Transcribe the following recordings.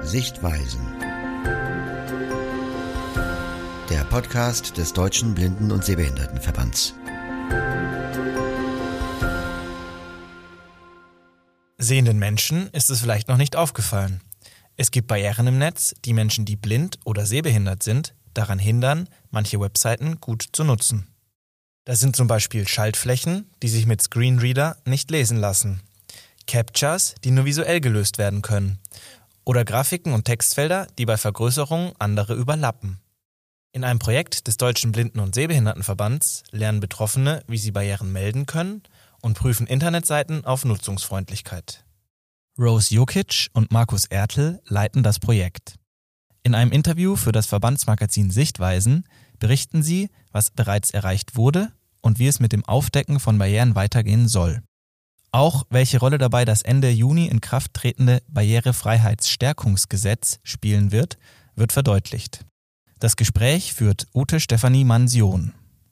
Sichtweisen. Der Podcast des Deutschen Blinden- und Sehbehindertenverbands. Sehenden Menschen ist es vielleicht noch nicht aufgefallen. Es gibt Barrieren im Netz, die Menschen, die blind oder sehbehindert sind, daran hindern, manche Webseiten gut zu nutzen. Das sind zum Beispiel Schaltflächen, die sich mit Screenreader nicht lesen lassen, Captchas, die nur visuell gelöst werden können, oder Grafiken und Textfelder, die bei Vergrößerung andere überlappen. In einem Projekt des Deutschen Blinden- und Sehbehindertenverbands lernen Betroffene, wie sie Barrieren melden können und prüfen Internetseiten auf Nutzungsfreundlichkeit. Rose Jokic und Markus Ertl leiten das Projekt. In einem Interview für das Verbandsmagazin Sichtweisen berichten sie, was bereits erreicht wurde und wie es mit dem Aufdecken von Barrieren weitergehen soll. Auch welche Rolle dabei das Ende Juni in Kraft tretende Barrierefreiheitsstärkungsgesetz spielen wird, wird verdeutlicht. Das Gespräch führt Ute Stefanie Mansion.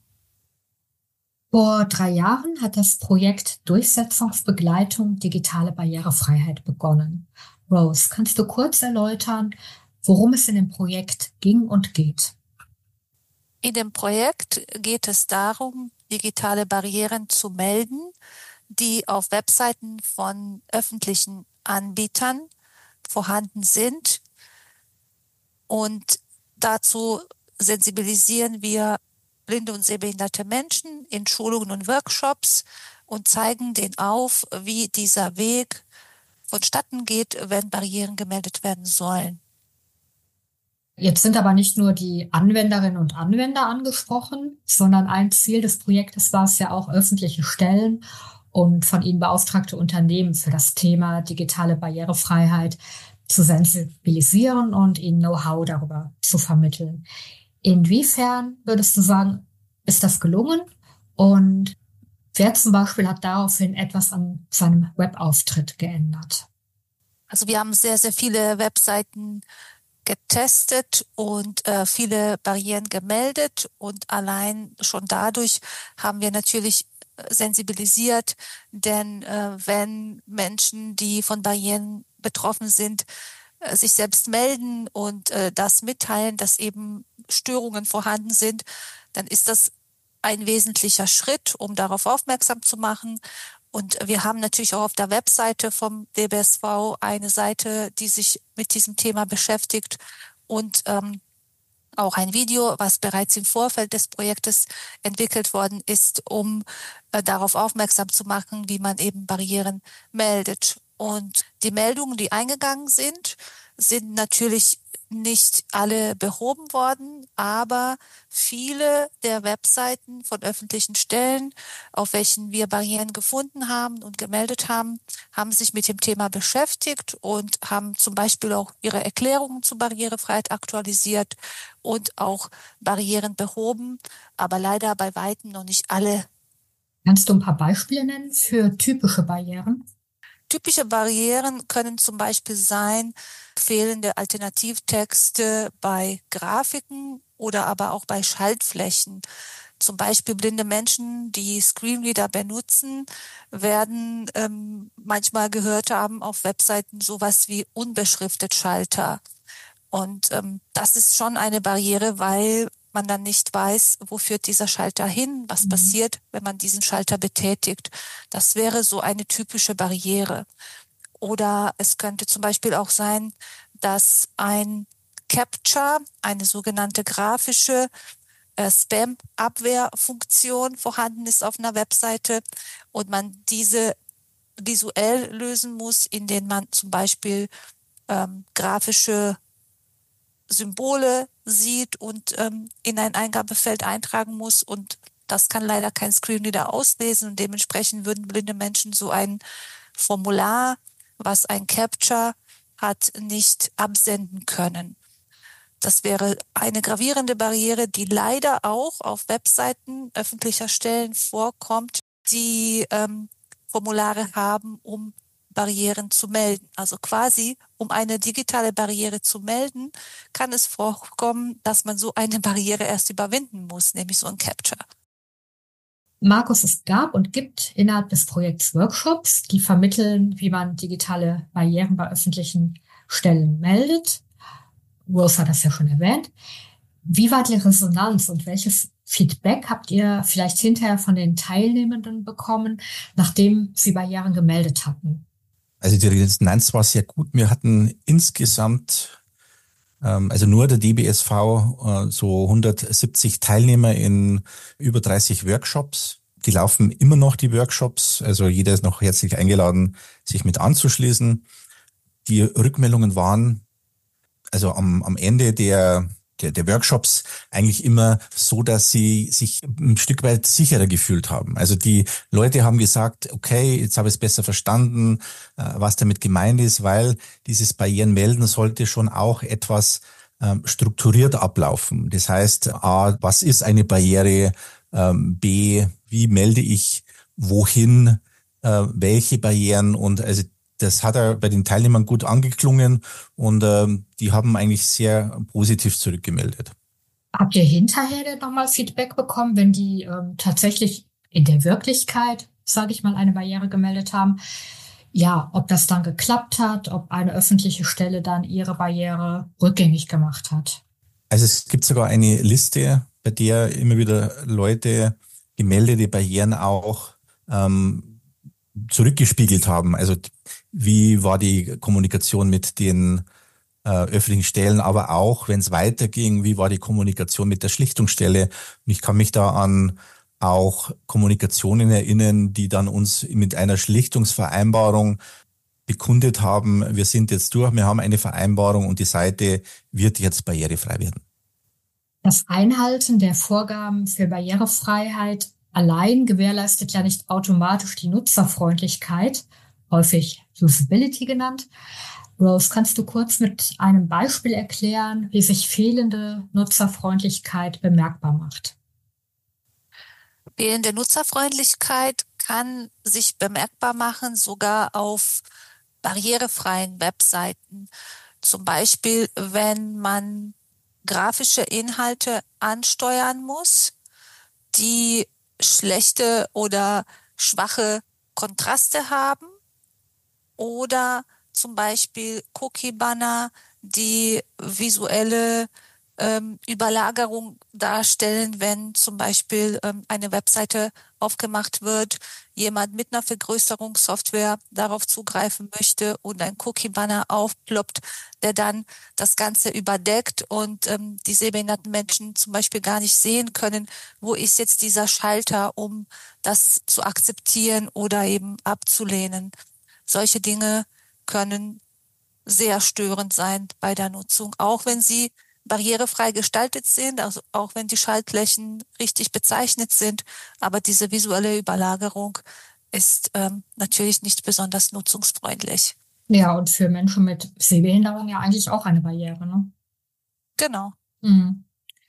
Vor 3 Jahren hat das Projekt Durchsetzungsbegleitung digitale Barrierefreiheit begonnen. Rose, kannst du kurz erläutern, worum es in dem Projekt ging und geht? In dem Projekt geht es darum, digitale Barrieren zu melden, die auf Webseiten von öffentlichen Anbietern vorhanden sind. Und dazu sensibilisieren wir blinde und sehbehinderte Menschen in Schulungen und Workshops und zeigen denen auf, wie dieser Weg vonstatten geht, wenn Barrieren gemeldet werden sollen. Jetzt sind aber nicht nur die Anwenderinnen und Anwender angesprochen, sondern ein Ziel des Projektes war es ja auch, öffentliche Stellen und von ihnen beauftragte Unternehmen für das Thema digitale Barrierefreiheit zu sensibilisieren und ihnen Know-how darüber zu vermitteln. Inwiefern würdest du sagen, ist das gelungen? Und wer zum Beispiel hat daraufhin etwas an seinem Webauftritt geändert? Also wir haben sehr, sehr viele Webseiten getestet und viele Barrieren gemeldet. Und allein schon dadurch haben wir natürlich sensibilisiert, denn wenn Menschen, die von Barrieren betroffen sind, sich selbst melden und das mitteilen, dass eben Störungen vorhanden sind, dann ist das ein wesentlicher Schritt, um darauf aufmerksam zu machen. Und wir haben natürlich auch auf der Webseite vom DBSV eine Seite, die sich mit diesem Thema beschäftigt und auch ein Video, was bereits im Vorfeld des Projektes entwickelt worden ist, um darauf aufmerksam zu machen, wie man eben Barrieren meldet. Und die Meldungen, die eingegangen sind natürlich nicht alle behoben worden, aber viele der Webseiten von öffentlichen Stellen, auf welchen wir Barrieren gefunden haben und gemeldet haben, haben sich mit dem Thema beschäftigt und haben zum Beispiel auch ihre Erklärungen zur Barrierefreiheit aktualisiert und auch Barrieren behoben, aber leider bei weitem noch nicht alle. Kannst du ein paar Beispiele nennen für typische Barrieren? Typische Barrieren können zum Beispiel sein, fehlende Alternativtexte bei Grafiken oder aber auch bei Schaltflächen. Zum Beispiel blinde Menschen, die Screenreader benutzen, werden manchmal gehört haben auf Webseiten sowas wie unbeschriftet Schalter. Und das ist schon eine Barriere, weil man dann nicht weiß, wo führt dieser Schalter hin, was passiert, wenn man diesen Schalter betätigt. Das wäre so eine typische Barriere. Oder es könnte zum Beispiel auch sein, dass ein Captcha, eine sogenannte grafische Spam-Abwehrfunktion vorhanden ist auf einer Webseite und man diese visuell lösen muss, indem man zum Beispiel grafische Symbole sieht und in ein Eingabefeld eintragen muss. Und das kann leider kein Screenreader auslesen. Und dementsprechend würden blinde Menschen so ein Formular, was ein Captcha hat, nicht absenden können. Das wäre eine gravierende Barriere, die leider auch auf Webseiten öffentlicher Stellen vorkommt, die Formulare haben, um Barrieren zu melden. Also quasi, um eine digitale Barriere zu melden, kann es vorkommen, dass man so eine Barriere erst überwinden muss, nämlich so ein Captcha. Markus, es gab und gibt innerhalb des Projekts Workshops, die vermitteln, wie man digitale Barrieren bei öffentlichen Stellen meldet. Rose hat das ja schon erwähnt. Wie war die Resonanz und welches Feedback habt ihr vielleicht hinterher von den Teilnehmenden bekommen, nachdem sie Barrieren gemeldet hatten? Also die Resonanz war sehr gut. Wir hatten insgesamt, also nur der DBSV, so 170 Teilnehmer in über 30 Workshops. Die laufen immer noch, die Workshops. Also jeder ist noch herzlich eingeladen, sich mit anzuschließen. Die Rückmeldungen waren also am Ende der Workshops eigentlich immer so, dass sie sich ein Stück weit sicherer gefühlt haben. Also die Leute haben gesagt, okay, jetzt habe ich es besser verstanden, was damit gemeint ist, weil dieses Barrierenmelden sollte schon auch etwas strukturiert ablaufen. Das heißt, A, was ist eine Barriere? B, wie melde ich wohin, welche Barrieren? Und also das hat er bei den Teilnehmern gut angeklungen und die haben eigentlich sehr positiv zurückgemeldet. Habt ihr hinterher denn nochmal Feedback bekommen, wenn die tatsächlich in der Wirklichkeit, sage ich mal, eine Barriere gemeldet haben? Ja, ob das dann geklappt hat, ob eine öffentliche Stelle dann ihre Barriere rückgängig gemacht hat? Also es gibt sogar eine Liste, bei der immer wieder Leute gemeldete Barrieren auch zurückgespiegelt haben. Also wie war die Kommunikation mit den öffentlichen Stellen, aber auch, wenn es weiterging, wie war die Kommunikation mit der Schlichtungsstelle? Und ich kann mich da an auch Kommunikationen erinnern, die dann uns mit einer Schlichtungsvereinbarung bekundet haben, wir sind jetzt durch, wir haben eine Vereinbarung und die Seite wird jetzt barrierefrei werden. Das Einhalten der Vorgaben für Barrierefreiheit allein gewährleistet ja nicht automatisch die Nutzerfreundlichkeit, häufig Usability genannt. Rose, kannst du kurz mit einem Beispiel erklären, wie sich fehlende Nutzerfreundlichkeit bemerkbar macht? Fehlende Nutzerfreundlichkeit kann sich bemerkbar machen, sogar auf barrierefreien Webseiten. Zum Beispiel, wenn man grafische Inhalte ansteuern muss, die schlechte oder schwache Kontraste haben, oder zum Beispiel Cookie-Banner, die visuelle Überlagerung darstellen, wenn zum Beispiel eine Webseite aufgemacht wird, jemand mit einer Vergrößerungssoftware darauf zugreifen möchte und ein Cookie-Banner aufploppt, der dann das Ganze überdeckt und die sehbehinderten Menschen zum Beispiel gar nicht sehen können, wo ist jetzt dieser Schalter, um das zu akzeptieren oder eben abzulehnen. Solche Dinge können sehr störend sein bei der Nutzung, auch wenn sie barrierefrei gestaltet sind, also auch wenn die Schaltflächen richtig bezeichnet sind, aber diese visuelle Überlagerung ist natürlich nicht besonders nutzungsfreundlich. Ja, und für Menschen mit Sehbehinderung ja eigentlich auch eine Barriere, ne? Genau. Mhm.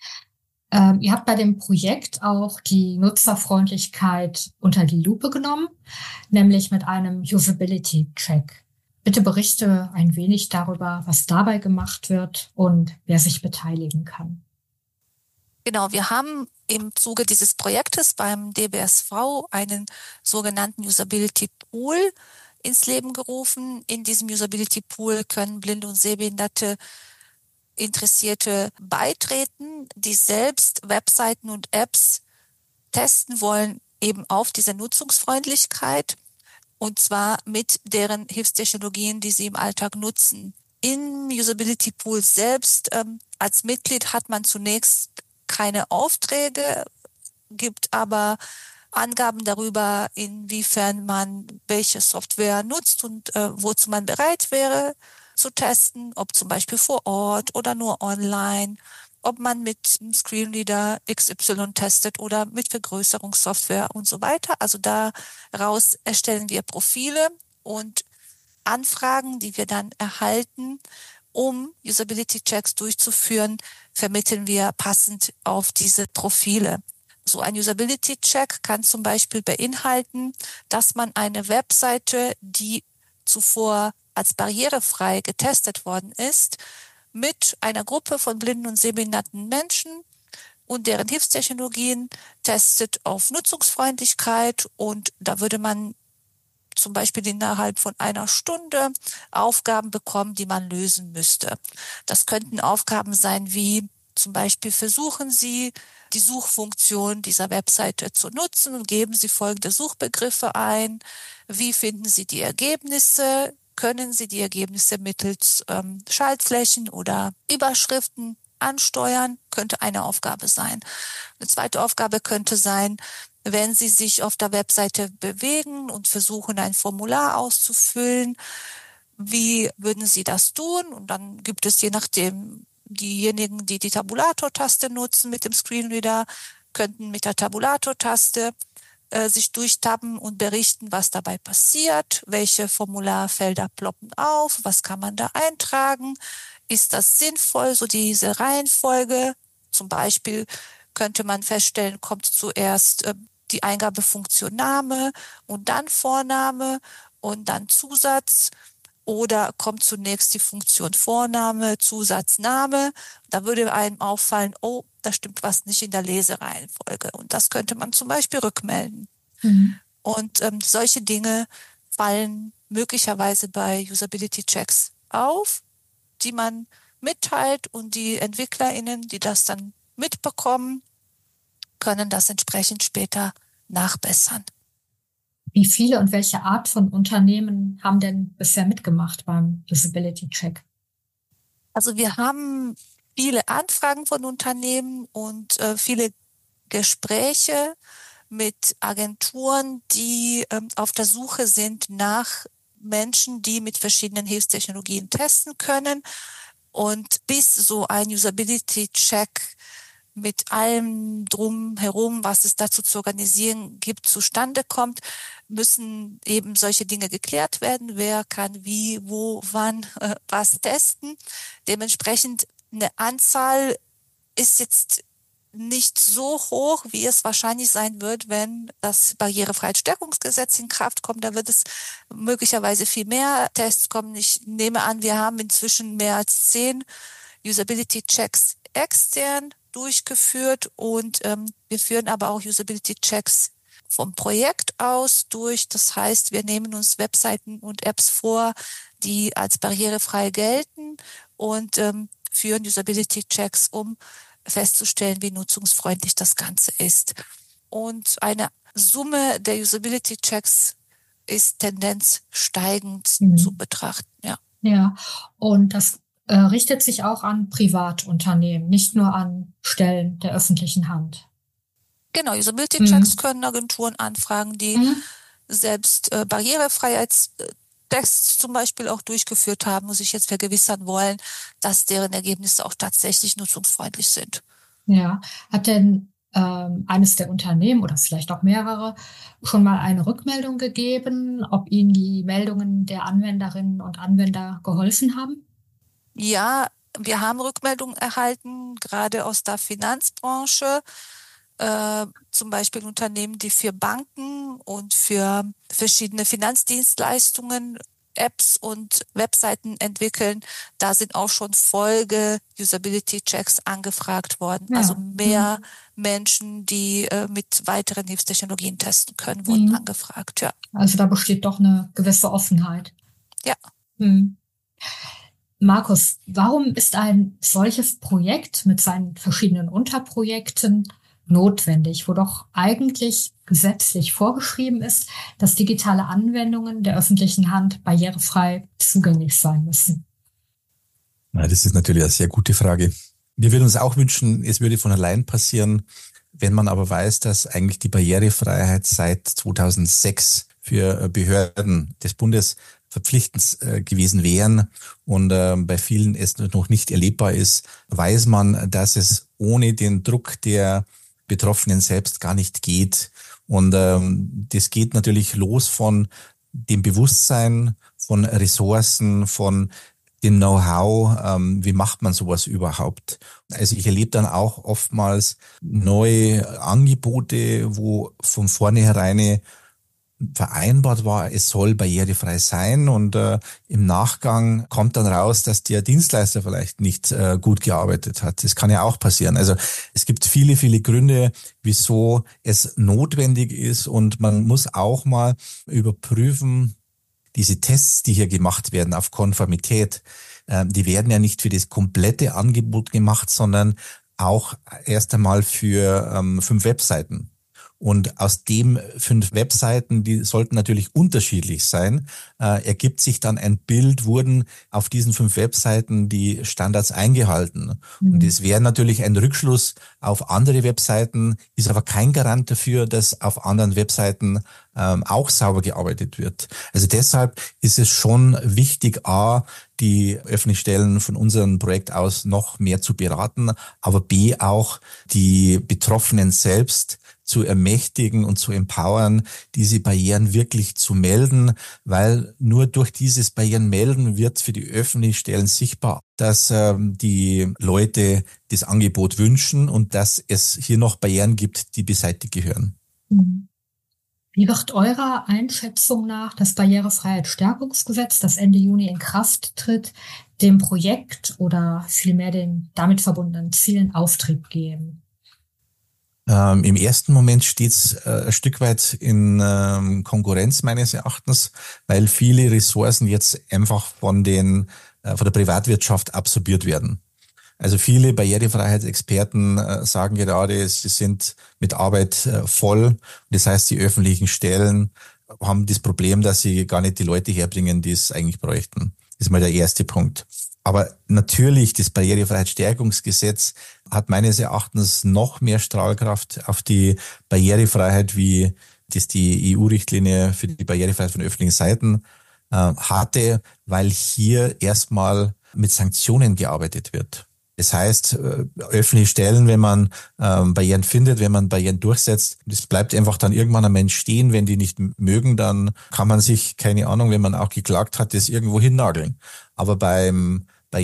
Ihr habt bei dem Projekt auch die Nutzerfreundlichkeit unter die Lupe genommen, nämlich mit einem Usability-Check. Bitte berichte ein wenig darüber, was dabei gemacht wird und wer sich beteiligen kann. Genau, wir haben im Zuge dieses Projektes beim DBSV einen sogenannten Usability Pool ins Leben gerufen. In diesem Usability Pool können blinde und sehbehinderte Interessierte beitreten, die selbst Webseiten und Apps testen wollen, eben auf diese Nutzungsfreundlichkeit. Und zwar mit deren Hilfstechnologien, die sie im Alltag nutzen. Im Usability Pool selbst als Mitglied hat man zunächst keine Aufträge, gibt aber Angaben darüber, inwiefern man welche Software nutzt und wozu man bereit wäre zu testen, ob zum Beispiel vor Ort oder nur online, ob man mit einem Screenreader XY testet oder mit Vergrößerungssoftware und so weiter. Also daraus erstellen wir Profile und Anfragen, die wir dann erhalten, um Usability-Checks durchzuführen, vermitteln wir passend auf diese Profile. So ein Usability-Check kann zum Beispiel beinhalten, dass man eine Webseite, die zuvor als barrierefrei getestet worden ist, mit einer Gruppe von blinden und sehbehinderten Menschen und deren Hilfstechnologien testet auf Nutzungsfreundlichkeit, und da würde man zum Beispiel innerhalb von einer Stunde Aufgaben bekommen, die man lösen müsste. Das könnten Aufgaben sein wie zum Beispiel: Versuchen Sie, die Suchfunktion dieser Webseite zu nutzen und geben Sie folgende Suchbegriffe ein. Wie finden Sie die Ergebnisse? Können Sie die Ergebnisse mittels Schaltflächen oder Überschriften ansteuern? Könnte eine Aufgabe sein. Eine zweite Aufgabe könnte sein: Wenn Sie sich auf der Webseite bewegen und versuchen, ein Formular auszufüllen, wie würden Sie das tun? Und dann gibt es je nachdem diejenigen, die die Tabulator-Taste nutzen mit dem Screenreader, könnten mit der Tabulator-Taste sich durchtappen und berichten, was dabei passiert, welche Formularfelder ploppen auf, was kann man da eintragen, ist das sinnvoll, so diese Reihenfolge. Zum Beispiel könnte man feststellen, kommt zuerst die Eingabefunktion Name und dann Vorname und dann Zusatz, oder kommt zunächst die Funktion Vorname, Zusatz, Name. Da würde einem auffallen, oh, da stimmt was nicht in der Lesereihenfolge. Und das könnte man zum Beispiel rückmelden. Mhm. Und solche Dinge fallen möglicherweise bei Usability-Checks auf, die man mitteilt, und die EntwicklerInnen, die das dann mitbekommen, können das entsprechend später nachbessern. Wie viele und welche Art von Unternehmen haben denn bisher mitgemacht beim Usability Check? Also wir haben viele Anfragen von Unternehmen und viele Gespräche mit Agenturen, die auf der Suche sind nach Menschen, die mit verschiedenen Hilfstechnologien testen können. Und bis so ein Usability-Check mit allem drumherum, was es dazu zu organisieren gibt, zustande kommt, müssen eben solche Dinge geklärt werden. Wer kann wie, wo, wann was testen. Dementsprechend eine Anzahl ist jetzt nicht so hoch, wie es wahrscheinlich sein wird, wenn das Barrierefreiheitsstärkungsgesetz in Kraft kommt. Da wird es möglicherweise viel mehr Tests kommen. Ich nehme an, wir haben inzwischen mehr als 10 Usability-Checks extern durchgeführt, und wir führen aber auch Usability-Checks vom Projekt aus durch. Das heißt, wir nehmen uns Webseiten und Apps vor, die als barrierefrei gelten, und führen Usability-Checks, um festzustellen, wie nutzungsfreundlich das Ganze ist. Und eine Summe der Usability-Checks ist Tendenz steigend zu betrachten. Ja. Ja, und das richtet sich auch an Privatunternehmen, nicht nur an Stellen der öffentlichen Hand. Genau, Usability-Checks können Agenturen anfragen, die selbst Barrierefreiheitstests zum Beispiel auch durchgeführt haben und sich jetzt vergewissern wollen, dass deren Ergebnisse auch tatsächlich nutzungsfreundlich sind. Ja, hat denn eines der Unternehmen oder vielleicht auch mehrere schon mal eine Rückmeldung gegeben, ob ihnen die Meldungen der Anwenderinnen und Anwender geholfen haben? Ja, wir haben Rückmeldungen erhalten, gerade aus der Finanzbranche, zum Beispiel Unternehmen, die für Banken und für verschiedene Finanzdienstleistungen Apps und Webseiten entwickeln. Da sind auch schon Folge-Usability-Checks angefragt worden. Ja. Also mehr Menschen, die mit weiteren Hilfstechnologien testen können, wurden angefragt. Ja. Also da besteht doch eine gewisse Offenheit. Ja. Markus, warum ist ein solches Projekt mit seinen verschiedenen Unterprojekten notwendig, wo doch eigentlich gesetzlich vorgeschrieben ist, dass digitale Anwendungen der öffentlichen Hand barrierefrei zugänglich sein müssen? Na, das ist natürlich eine sehr gute Frage. Wir würden uns auch wünschen, es würde von allein passieren, wenn man aber weiß, dass eigentlich die Barrierefreiheit seit 2006 für Behörden des Bundes verpflichtend gewesen wären und bei vielen es noch nicht erlebbar ist, weiß man, dass es ohne den Druck der Betroffenen selbst gar nicht geht. Und das geht natürlich los von dem Bewusstsein, von Ressourcen, von dem Know-how, wie macht man sowas überhaupt? Also ich erlebe dann auch oftmals neue Angebote, wo von vornherein vereinbart war, es soll barrierefrei sein und im Nachgang kommt dann raus, dass der Dienstleister vielleicht nicht gut gearbeitet hat. Das kann ja auch passieren. Also es gibt viele, viele Gründe, wieso es notwendig ist und man muss auch mal überprüfen, diese Tests, die hier gemacht werden auf Konformität, die werden ja nicht für das komplette Angebot gemacht, sondern auch erst einmal für 5 Webseiten. Und aus dem 5 Webseiten, die sollten natürlich unterschiedlich sein, ergibt sich dann ein Bild, wurden auf diesen 5 Webseiten die Standards eingehalten. Und es wäre natürlich ein Rückschluss auf andere Webseiten, ist aber kein Garant dafür, dass auf anderen Webseiten auch sauber gearbeitet wird. Also deshalb ist es schon wichtig, die öffentlichen Stellen von unserem Projekt aus noch mehr zu beraten, aber B, auch die Betroffenen selbst zu ermächtigen und zu empowern, diese Barrieren wirklich zu melden, weil nur durch dieses Barrierenmelden wird für die öffentlichen Stellen sichtbar, dass die Leute das Angebot wünschen und dass es hier noch Barrieren gibt, die beseitigt gehören. Wie wird eurer Einschätzung nach das Barrierefreiheitsstärkungsgesetz, das Ende Juni in Kraft tritt, dem Projekt oder vielmehr den damit verbundenen Zielen Auftrieb geben? Im ersten Moment steht es ein Stück weit in Konkurrenz meines Erachtens, weil viele Ressourcen jetzt einfach von der Privatwirtschaft absorbiert werden. Also viele Barrierefreiheitsexperten sagen gerade, sie sind mit Arbeit voll. Das heißt, die öffentlichen Stellen haben das Problem, dass sie gar nicht die Leute herbringen, die es eigentlich bräuchten. Das ist mal der erste Punkt. Aber natürlich, das Barrierefreiheitsstärkungsgesetz hat meines Erachtens noch mehr Strahlkraft auf die Barrierefreiheit, wie das die EU-Richtlinie für die Barrierefreiheit von öffentlichen Seiten hatte, weil hier erstmal mit Sanktionen gearbeitet wird. Das heißt, öffentliche Stellen, wenn man Barrieren findet, wenn man Barrieren durchsetzt, das bleibt einfach dann irgendwann ein Mensch stehen. Wenn die nicht mögen, dann kann man sich, keine Ahnung, wenn man auch geklagt hat, das irgendwo hinnageln. Aber beim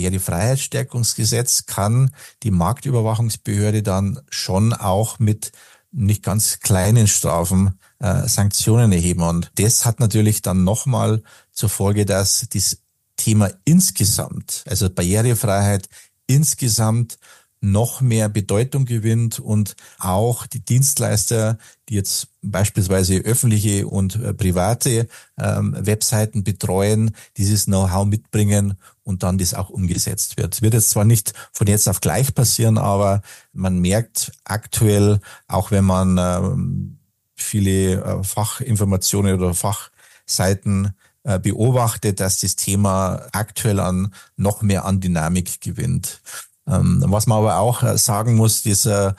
Barrierefreiheitsstärkungsgesetz kann die Marktüberwachungsbehörde dann schon auch mit nicht ganz kleinen Strafen Sanktionen erheben. Und das hat natürlich dann nochmal zur Folge, dass das Thema insgesamt, also Barrierefreiheit insgesamt noch mehr Bedeutung gewinnt und auch die Dienstleister, die jetzt beispielsweise öffentliche und private Webseiten betreuen, dieses Know-how mitbringen und dann das auch umgesetzt wird. Es wird jetzt zwar nicht von jetzt auf gleich passieren, aber man merkt aktuell, auch wenn man viele Fachinformationen oder Fachseiten beobachtet, dass das Thema aktuell noch mehr an Dynamik gewinnt. Was man aber auch sagen muss, dieser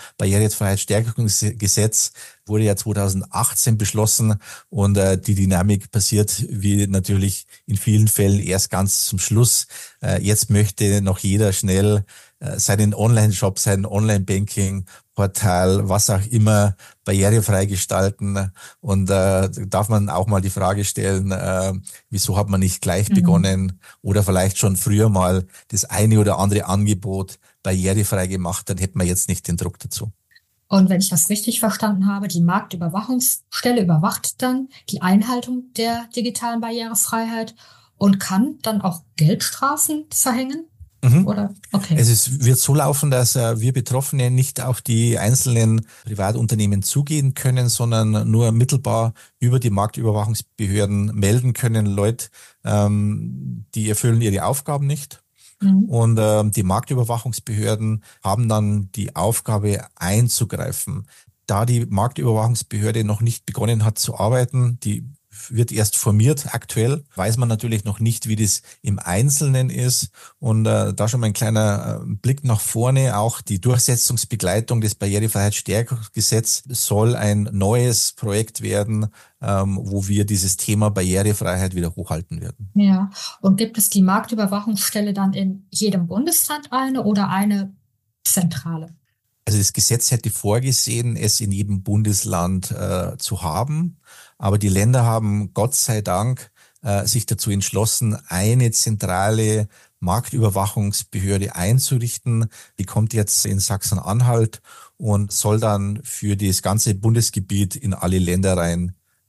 Barrierefreiheitsstärkungsgesetz wurde ja 2018 beschlossen und die Dynamik passiert wie natürlich in vielen Fällen erst ganz zum Schluss. Jetzt möchte noch jeder schnell seinen Online-Shop, sein Online-Banking-Portal, was auch immer, barrierefrei gestalten. Und darf man auch mal die Frage stellen, wieso hat man nicht gleich begonnen oder vielleicht schon früher mal das eine oder andere Angebot barrierefrei gemacht, dann hätten wir jetzt nicht den Druck dazu. Und wenn ich das richtig verstanden habe, die Marktüberwachungsstelle überwacht dann die Einhaltung der digitalen Barrierefreiheit und kann dann auch Geldstrafen verhängen? Oder? Okay. Es wird so laufen, dass wir Betroffene nicht auf die einzelnen Privatunternehmen zugehen können, sondern nur mittelbar über die Marktüberwachungsbehörden melden können, Leute, die erfüllen ihre Aufgaben nicht. Und die Marktüberwachungsbehörden haben dann die Aufgabe einzugreifen. Da die Marktüberwachungsbehörde noch nicht begonnen hat zu arbeiten, die wird erst formiert. Aktuell weiß man natürlich noch nicht, wie das im Einzelnen ist. Und da schon mal ein kleiner Blick nach vorne. Auch die Durchsetzungsbegleitung des Barrierefreiheitsstärkungsgesetzes soll ein neues Projekt werden, wo wir dieses Thema Barrierefreiheit wieder hochhalten werden. Ja, und gibt es die Marktüberwachungsstelle dann in jedem Bundesland eine oder eine zentrale? Also das Gesetz hätte vorgesehen, es in jedem Bundesland zu haben. Aber die Länder haben Gott sei Dank sich dazu entschlossen, eine zentrale Marktüberwachungsbehörde einzurichten. Die kommt jetzt in Sachsen-Anhalt und soll dann für das ganze Bundesgebiet in alle Länder rein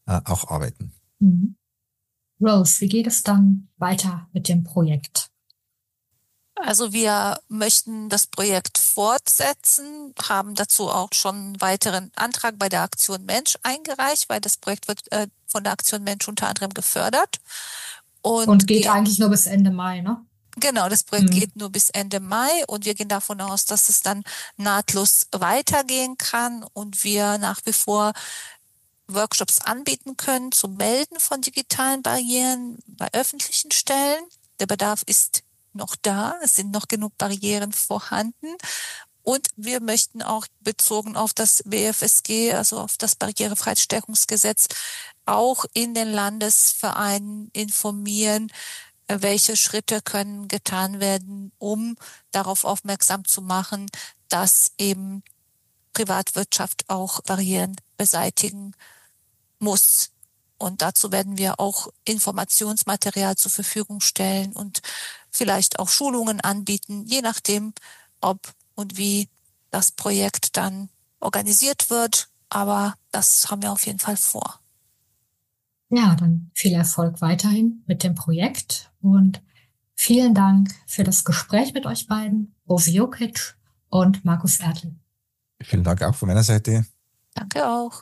auch arbeiten. Rose, wie geht es dann weiter mit dem Projekt? Also wir möchten das Projekt fortsetzen, haben dazu auch schon einen weiteren Antrag bei der Aktion Mensch eingereicht, weil das Projekt wird von der Aktion Mensch unter anderem gefördert. Und geht eigentlich nur bis Ende Mai, ne? Genau, das Projekt geht nur bis Ende Mai und wir gehen davon aus, dass es dann nahtlos weitergehen kann und wir nach wie vor Workshops anbieten können zum Melden von digitalen Barrieren bei öffentlichen Stellen. Der Bedarf ist noch da, es sind noch genug Barrieren vorhanden. Und wir möchten auch bezogen auf das BFSG, also auf das Barrierefreiheitsstärkungsgesetz, auch in den Landesvereinen informieren, welche Schritte können getan werden, um darauf aufmerksam zu machen, dass eben Privatwirtschaft auch Barrieren beseitigen muss. Und dazu werden wir auch Informationsmaterial zur Verfügung stellen und vielleicht auch Schulungen anbieten, je nachdem, ob und wie das Projekt dann organisiert wird. Aber das haben wir auf jeden Fall vor. Ja, dann viel Erfolg weiterhin mit dem Projekt und vielen Dank für das Gespräch mit euch beiden, Rose Jokic und Markus Ertl. Vielen Dank auch von meiner Seite. Danke auch.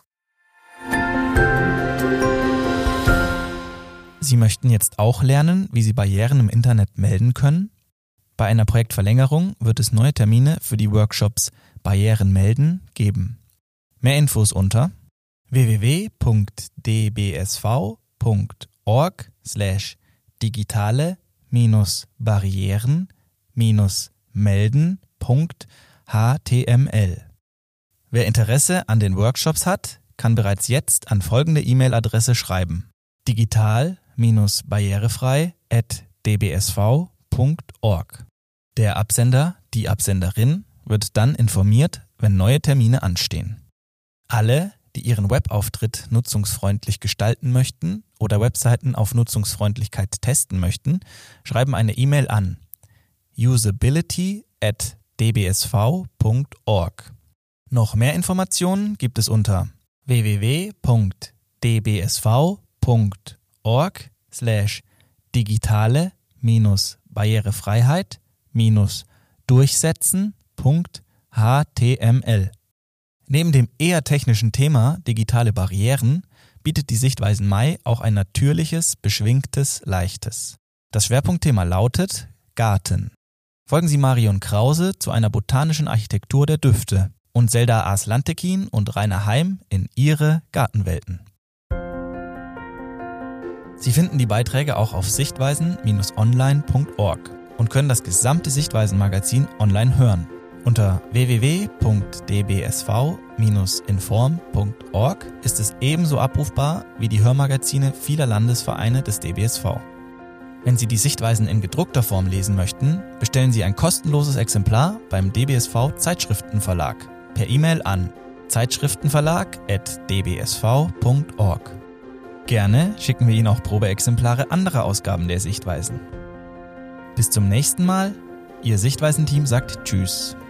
Sie möchten jetzt auch lernen, wie Sie Barrieren im Internet melden können? Bei einer Projektverlängerung wird es neue Termine für die Workshops Barrieren melden geben. Mehr Infos unter www.dbsv.org/digitale-barrieren-melden.html. Wer Interesse an den Workshops hat, kann bereits jetzt an folgende E-Mail-Adresse schreiben: digital-barrierefrei@dbsv.org. Der Absender, die Absenderin wird dann informiert, wenn neue Termine anstehen. Alle, die ihren Webauftritt nutzungsfreundlich gestalten möchten oder Webseiten auf Nutzungsfreundlichkeit testen möchten, schreiben eine E-Mail an usability@dbsv.org. Noch mehr Informationen gibt es unter www.dbsv.org/digitale-barrierefreiheit-durchsetzen.html. Neben dem eher technischen Thema digitale Barrieren bietet die Sichtweisen Mai auch ein natürliches, beschwingtes, leichtes. Das Schwerpunktthema lautet Garten. Folgen Sie Marion Krause zu einer botanischen Architektur der Düfte und Selda Arslantekin und Rainer Heim in ihre Gartenwelten. Sie finden die Beiträge auch auf sichtweisen-online.org und können das gesamte Sichtweisen-Magazin online hören. Unter www.dbsv-inform.org ist es ebenso abrufbar wie die Hörmagazine vieler Landesvereine des DBSV. Wenn Sie die Sichtweisen in gedruckter Form lesen möchten, bestellen Sie ein kostenloses Exemplar beim DBSV Zeitschriftenverlag per E-Mail an zeitschriftenverlag@dbsv.org. Gerne schicken wir Ihnen auch Probeexemplare anderer Ausgaben der Sichtweisen. Bis zum nächsten Mal. Ihr Sichtweisen-Team sagt Tschüss.